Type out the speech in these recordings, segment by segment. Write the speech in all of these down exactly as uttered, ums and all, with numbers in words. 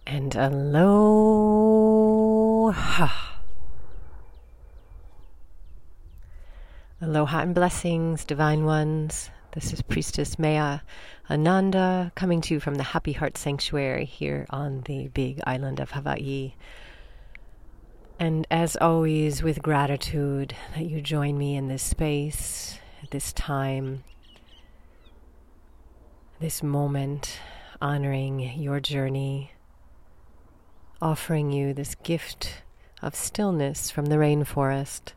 And aloha. Aloha and blessings, divine ones. This is Priestess Maya Ananda coming to you from the Happy Heart Sanctuary here on the big island of Hawaii. And as always, with gratitude that you join me in this space, at this time, this moment, honoring your journey, offering you this gift of stillness from the rainforest,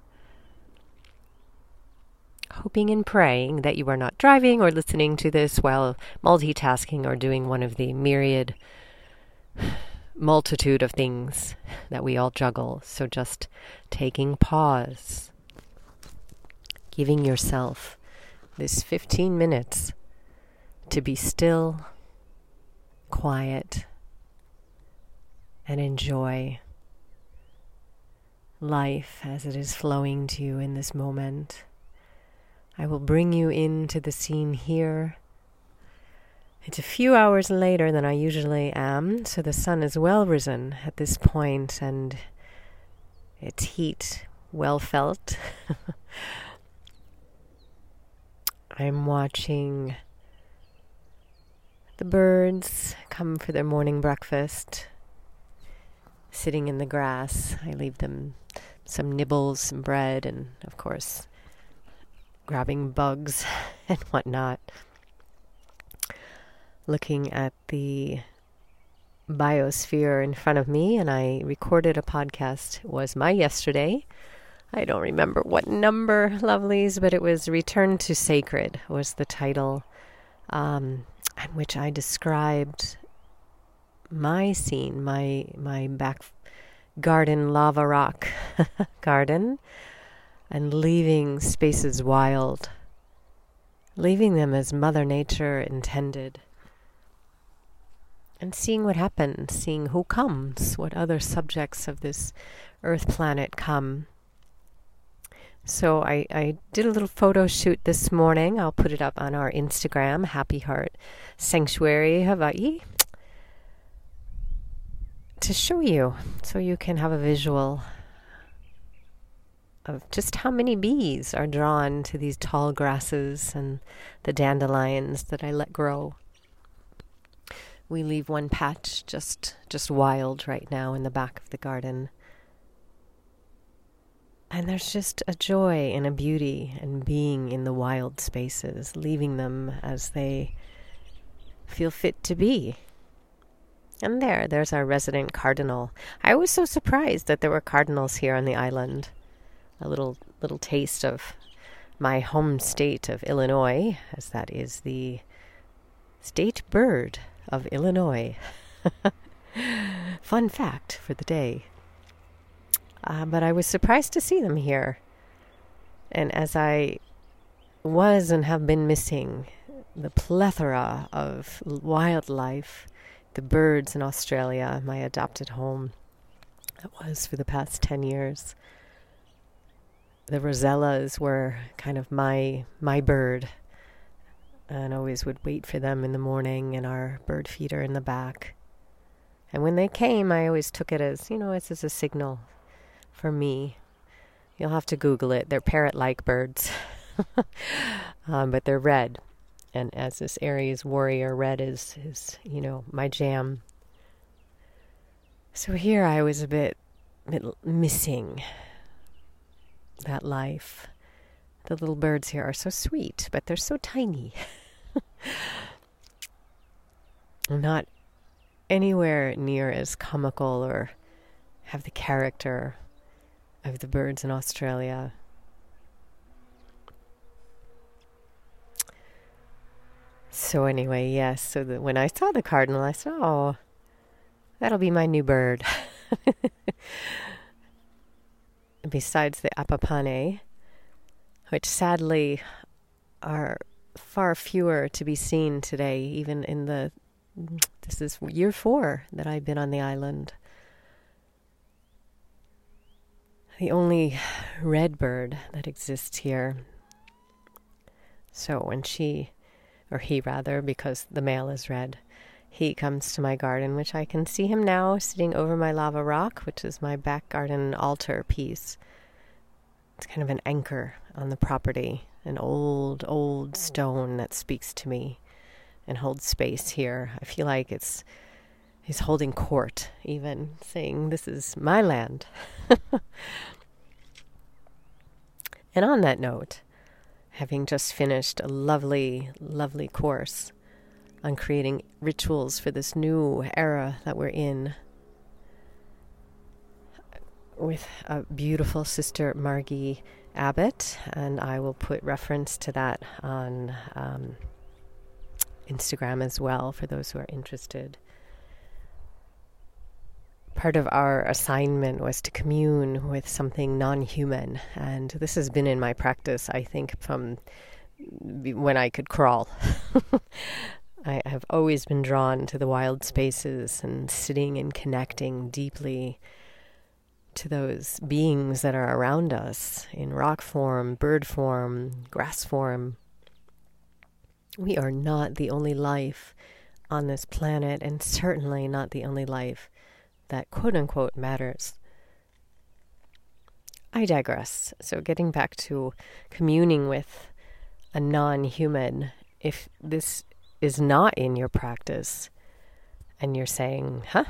hoping and praying that you are not driving or listening to this while multitasking or doing one of the myriad multitude of things that we all juggle. So just taking pause, giving yourself this fifteen minutes to be still, quiet, and enjoy life as it is flowing to you in this moment. I will bring you into the scene here. It's a few hours later than I usually am, so the sun is well risen at this point, and its heat well felt. I'm watching the birds come for their morning breakfast, sitting in the grass. I leave them some nibbles, some bread, and of course, grabbing bugs and whatnot. Looking at the biosphere in front of me, and I recorded a podcast. It was my yesterday. I don't remember what number, lovelies, but it was Return to Sacred was the title, um, in which I described my scene, my my back garden, lava rock garden, and leaving spaces wild, leaving them as Mother Nature intended, and seeing what happens, seeing who comes, what other subjects of this earth planet come. So I, I did a little photo shoot this morning. I'll put it up on our Instagram, Happy Heart Sanctuary Hawaii, to show you, so you can have a visual of just how many bees are drawn to these tall grasses and the dandelions that I let grow. We leave one patch just just wild right now in the back of the garden. And there's just a joy and a beauty in being in the wild spaces, leaving them as they feel fit to be. And there, there's our resident cardinal. I was so surprised that there were cardinals here on the island. A little little taste of my home state of Illinois, as that is the state bird of Illinois. Fun fact for the day. Uh, but I was surprised to see them here. And as I was and have been missing the plethora of wildlife, the birds in Australia, my adopted home, that was for the past ten years. The rosellas were kind of my my bird, and always would wait for them in the morning in our bird feeder in the back. And when they came, I always took it as, you know, it's as a signal for me. You'll have to Google it. They're parrot-like birds, um, but they're red. And as this Aries warrior, red is, is, you know, my jam. So here I was a bit, bit missing that life. The little birds here are so sweet, but they're so tiny. Not anywhere near as comical or have the character of the birds in Australia. So anyway, yes, so that when I saw the cardinal, I said, oh, that'll be my new bird. Besides the apapane, which sadly are far fewer to be seen today, even in the, this is year four that I've been on the island. The only red bird that exists here. So when she, or he rather, because the male is red, he comes to my garden, which I can see him now sitting over my lava rock, which is my back garden altar piece. It's kind of an anchor on the property, an old, old stone that speaks to me and holds space here. I feel like it's he's holding court, even saying, this is my land. And on that note, having just finished a lovely, lovely course on creating rituals for this new era that we're in, with a beautiful sister, Margie Abbott, and I will put reference to that on um, Instagram as well for those who are interested. Part of our assignment was to commune with something non-human, and this has been in my practice, I think, from when I could crawl. I have always been drawn to the wild spaces and sitting and connecting deeply to those beings that are around us in rock form, bird form, grass form. We are not the only life on this planet, and certainly not the only life that quote-unquote matters. I digress. So getting back to communing with a non-human, if this is not in your practice and you're saying, huh?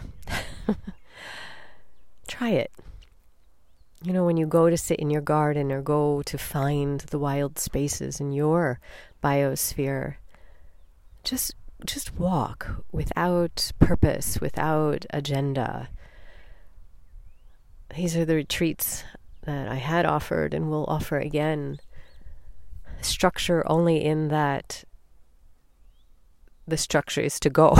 Try it. You know, when you go to sit in your garden or go to find the wild spaces in your biosphere, just just walk without purpose, without agenda. These are the retreats that I had offered and will offer again. Structure only in that the structure is to go.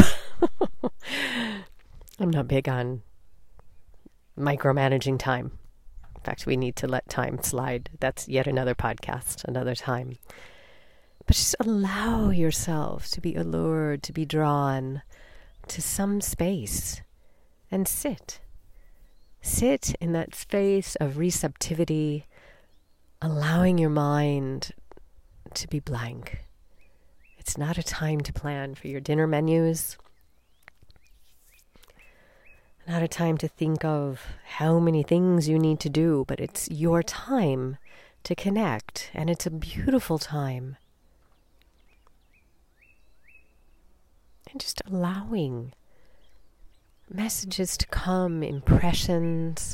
I'm not big on micromanaging time. In fact, we need to let time slide. That's yet another podcast, another time. But just allow yourself to be allured, to be drawn to some space and sit. Sit in that space of receptivity, allowing your mind to be blank. It's not a time to plan for your dinner menus. Not a time to think of how many things you need to do, but it's your time to connect, and it's a beautiful time. And just allowing messages to come, impressions.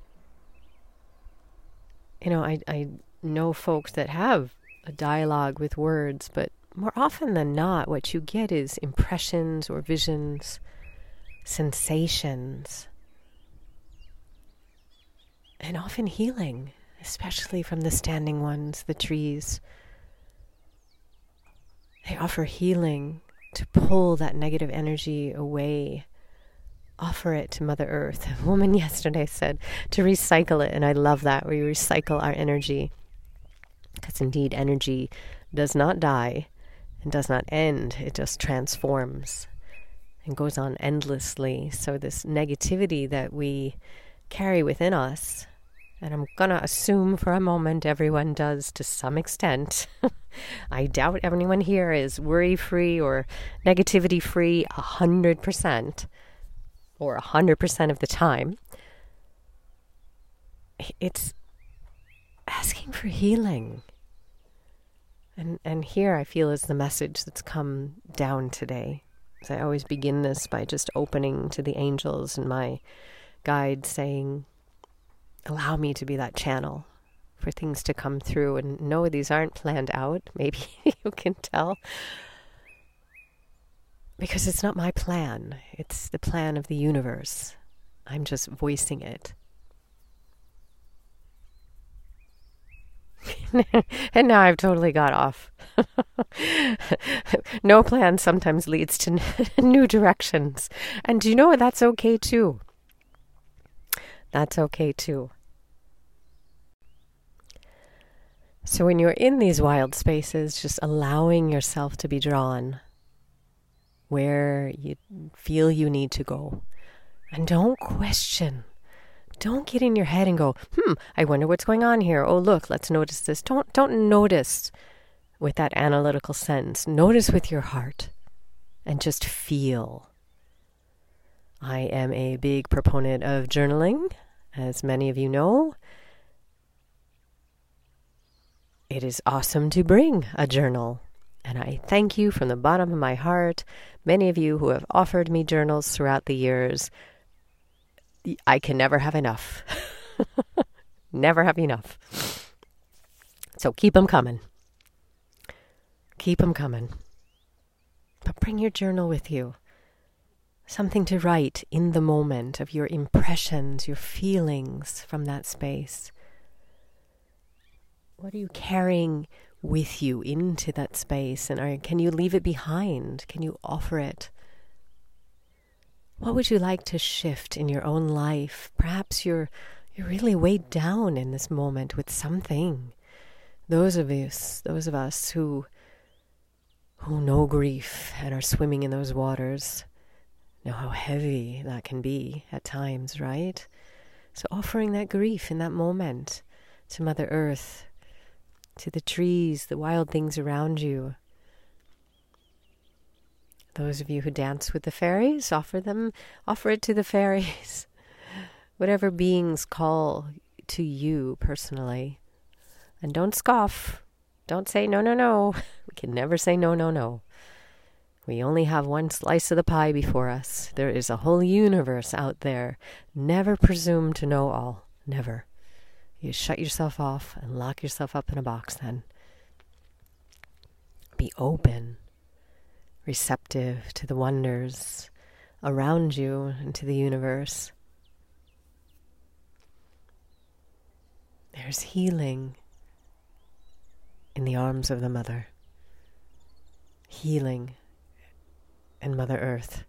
You know, I, I know folks that have a dialogue with words, but more often than not, what you get is impressions or visions, sensations, and often healing, especially from the standing ones, the trees. They offer healing to pull that negative energy away. Offer it to Mother Earth. A woman yesterday said to recycle it, and I love that. We recycle our energy, because indeed energy does not die and does not end. It just transforms and goes on endlessly. So this negativity that we carry within us, and I'm going to assume for a moment everyone does to some extent. I doubt anyone here is worry-free or negativity-free a hundred percent or a hundred percent of the time. It's asking for healing. And and here I feel is the message that's come down today. So I always begin this by just opening to the angels and my guide saying, allow me to be that channel for things to come through. And no, these aren't planned out. Maybe you can tell. Because it's not my plan. It's the plan of the universe. I'm just voicing it. And now I've totally got off. No plan sometimes leads to new directions. And do you know what? That's okay too. That's okay too. So when you're in these wild spaces, just allowing yourself to be drawn where you feel you need to go. And don't question. Don't get in your head and go, hmm, I wonder what's going on here. Oh, look, let's notice this. Don't don't notice with that analytical sense. Notice with your heart and just feel. I am a big proponent of journaling, as many of you know. It is awesome to bring a journal, and I thank you from the bottom of my heart. Many of you who have offered me journals throughout the years. I can never have enough. Never have enough. So keep them coming. Keep them coming. But bring your journal with you. Something to write in the moment of your impressions, your feelings from that space. What are you carrying with you into that space? And are, can you leave it behind? Can you offer it? What would you like to shift in your own life? Perhaps you're you're really weighed down in this moment with something. Those of us, those of us who who know grief and are swimming in those waters know how heavy that can be at times, right? So offering that grief in that moment to Mother Earth, to the trees, the wild things around you. Those of you who dance with the fairies, offer them, offer it to the fairies. Whatever beings call to you personally. And don't scoff. Don't say no, no, no. We can never say no, no, no. We only have one slice of the pie before us. There is a whole universe out there. Never presume to know all. Never. You shut yourself off and lock yourself up in a box then. Be open, receptive to the wonders around you and to the universe. There's healing in the arms of the Mother. Healing in Mother Earth.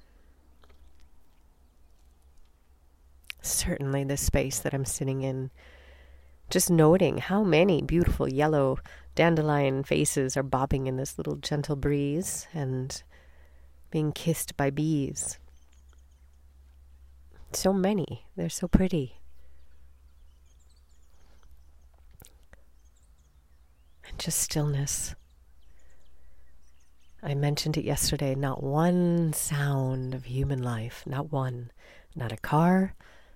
Certainly this space that I'm sitting in, just noting how many beautiful yellow dandelion faces are bobbing in this little gentle breeze and being kissed by bees. So many. They're so pretty. And just stillness. I mentioned it yesterday, not one sound of human life, not one. Not a car,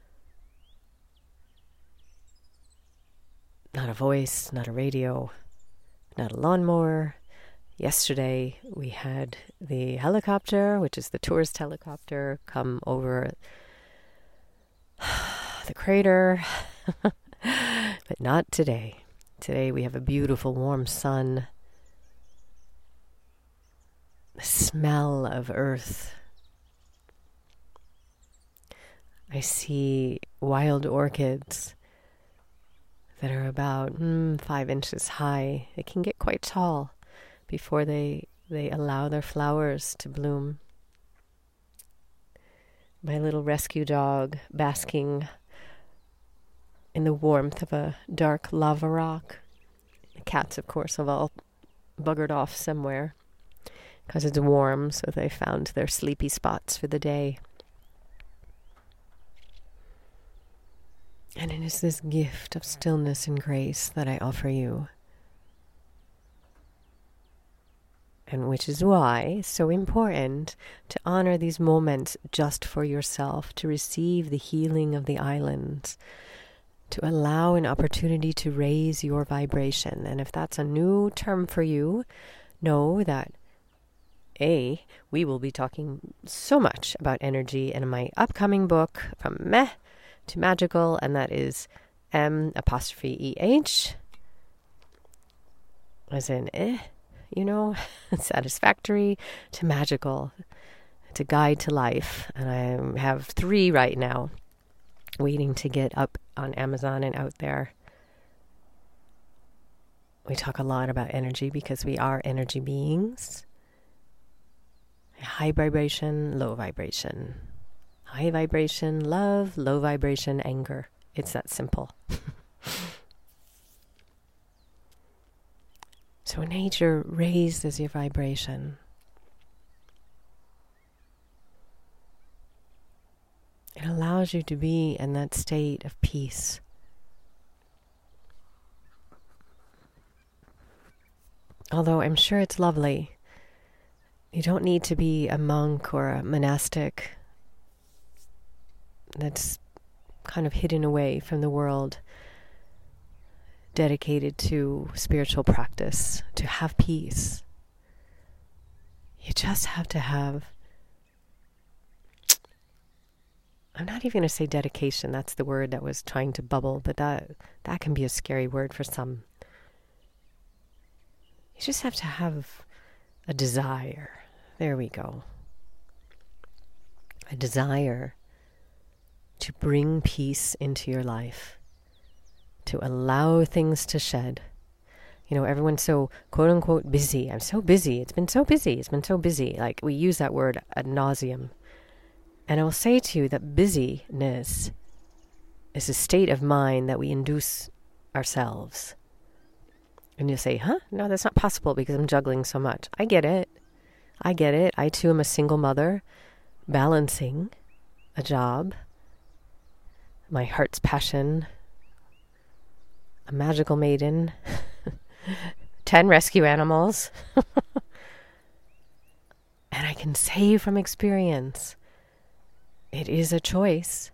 not a voice, not a radio, not a lawnmower. Yesterday we had the helicopter, which is the tourist helicopter, come over the crater, but not today. Today we have a beautiful warm sun, the smell of earth. I see wild orchids that are about mm, five inches high. They can get quite tall before they, they allow their flowers to bloom. My little rescue dog basking in the warmth of a dark lava rock. The cats, of course, have all buggered off somewhere because it's warm, so they found their sleepy spots for the day. And it is this gift of stillness and grace that I offer you. And which is why it's so important to honor these moments just for yourself, to receive the healing of the islands, to allow an opportunity to raise your vibration. And if that's a new term for you, know that A, we will be talking so much about energy in my upcoming book, From Meh to Magical, and that is M apostrophe E H, as in eh, you know, satisfactory to magical. It's a guide to life, and I have three right now waiting to get up on Amazon and out there. We talk a lot about energy because we are energy beings. High vibration, low vibration. High vibration, love, low vibration, anger. It's that simple. So nature raises your vibration. It allows you to be in that state of peace. Although I'm sure it's lovely You don't need to be a monk or a monastic that's kind of hidden away from the world, dedicated to spiritual practice, to have peace. You just have to have, I'm not even going to say dedication, that's the word that was trying to bubble, but that that can be a scary word for some. You just have to have a desire. There we go. A desire to bring peace into your life, to allow things to shed. You know, everyone's so quote unquote busy. I'm so busy. It's been so busy. It's been so busy. Like, we use that word ad nauseum. And I will say to you that busyness is a state of mind that we induce ourselves. And you say, huh? No, that's not possible because I'm juggling so much. I get it. I get it. I too am a single mother balancing a job, my heart's passion, a magical maiden, ten rescue animals. And I can say from experience, it is a choice.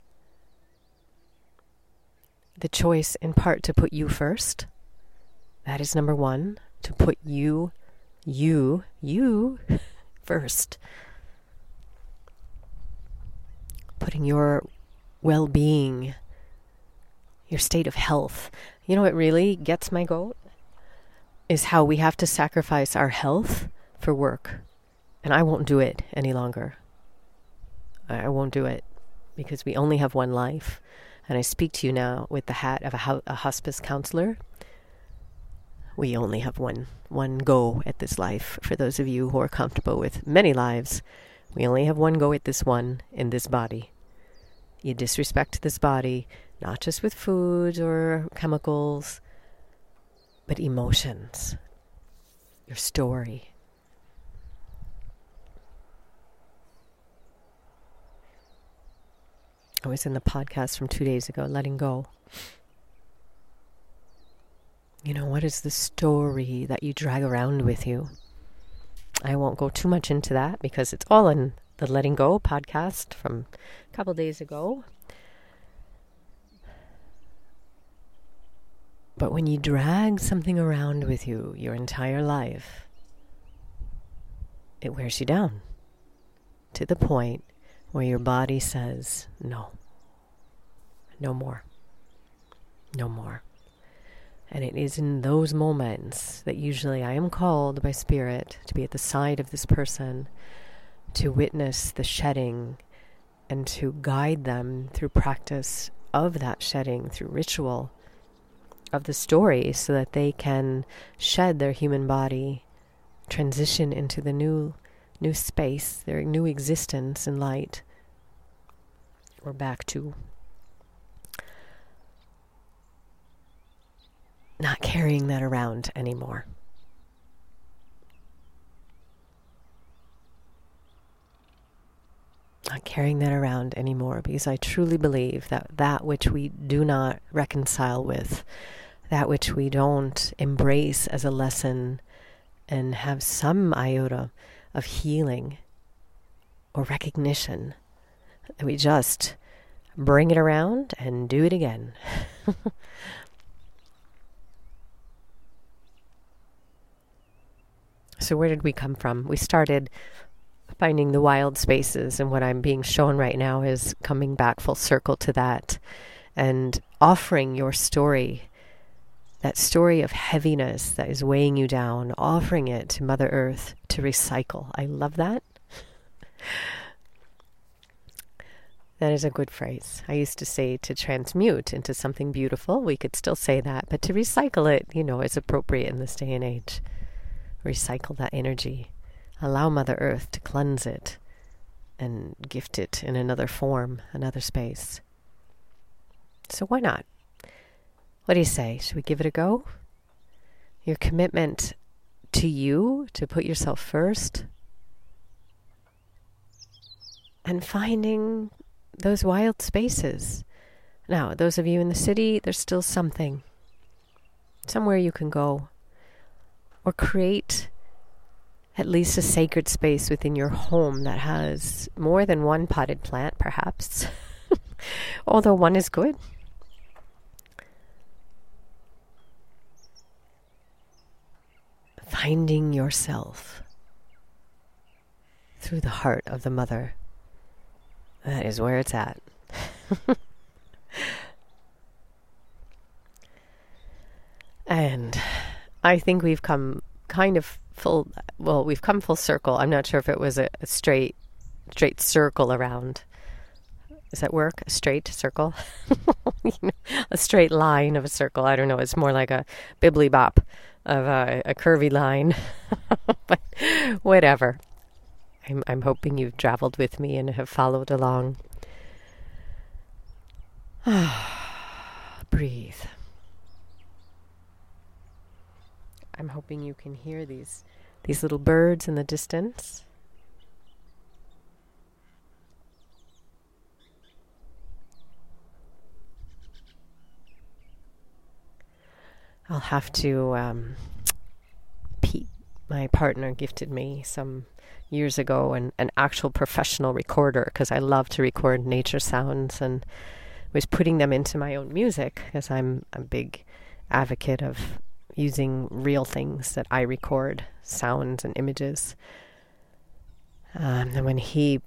The choice in part to put you first. That is number one, to put you, you, you first. Putting your well-being, your state of health. You know what really gets my goat? Is how we have to sacrifice our health for work. And I won't do it any longer. I won't do it because we only have one life. And I speak to you now with the hat of a, ho- a hospice counselor. We only have one one go at this life. For those of you who are comfortable with many lives, we only have one go at this one in this body. You disrespect this body, not just with foods or chemicals, but emotions, your story. I was in the podcast from two days ago, Letting Go. You know, what is the story that you drag around with you? I won't go too much into that because it's all in the Letting Go podcast from a couple days ago. But when you drag something around with you your entire life, it wears you down to the point where your body says, no, no more, no more. And it is in those moments that usually I am called by Spirit to be at the side of this person, to witness the shedding and to guide them through practice of that shedding, through ritual of the story, so that they can shed their human body, transition into the new new space, their new existence in light. We're back to not carrying that around anymore. Not carrying that around anymore, because I truly believe that that which we do not reconcile with, that which we don't embrace as a lesson and have some iota of healing or recognition, that we just bring it around and do it again. So where did we come from? We started finding the wild spaces, and what I'm being shown right now is coming back full circle to that and offering your story, that story of heaviness that is weighing you down, offering it to Mother Earth to recycle. I love that. That is a good phrase. I used to say to transmute into something beautiful. We could still say that, but to recycle it, you know, is appropriate in this day and age. Recycle that energy. Allow Mother Earth to cleanse it and gift it in another form, another space. So why not? What do you say? Should we give it a go? Your commitment to you, to put yourself first, and finding those wild spaces. Now, those of you in the city, there's still something, somewhere you can go, or create at least a sacred space within your home that has more than one potted plant, perhaps. Although one is good. Finding yourself through the heart of the mother. That is where it's at. And I think we've come kind of full, well, we've come full circle. I'm not sure if it was a, a straight, straight circle around. Does that work? A straight circle? You know, a straight line of a circle. I don't know. It's more like a bibbly bop of a, a curvy line. But whatever. I'm, I'm hoping you've traveled with me and have followed along. Breathe. I'm hoping you can hear these these little birds in the distance. I'll have to, um, Pete, my partner, gifted me some years ago an, an actual professional recorder because I love to record nature sounds and was putting them into my own music because I'm a big advocate of using real things that I record, sounds and images. Um, and when he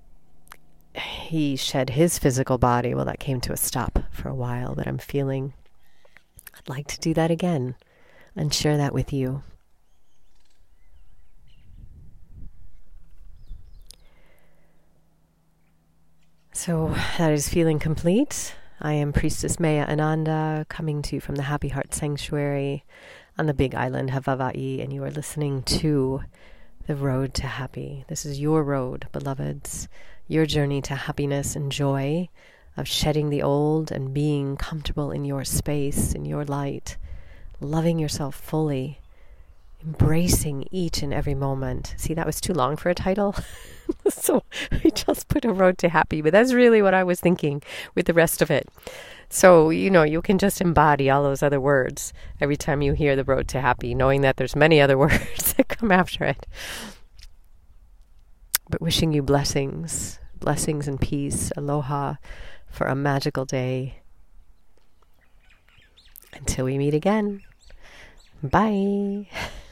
he shed his physical body, well, that came to a stop for a while, but I'm feeling I'd like to do that again and share that with you. So that is feeling complete. I am Priestess Maya Ananda, coming to you from the Happy Heart Sanctuary on the Big Island, Hawaii, and you are listening to The Road to Happy. This is your road, beloveds, your journey to happiness and joy, of shedding the old and being comfortable in your space, in your light, loving yourself fully, embracing each and every moment. See, that was too long for a title. So I just put A Road to Happy, but that's really what I was thinking with the rest of it. So, you know, you can just embody all those other words every time you hear The Road to Happy, knowing that there's many other words that come after it. But wishing you blessings, blessings and peace, aloha, for a magical day. Until we meet again. Bye.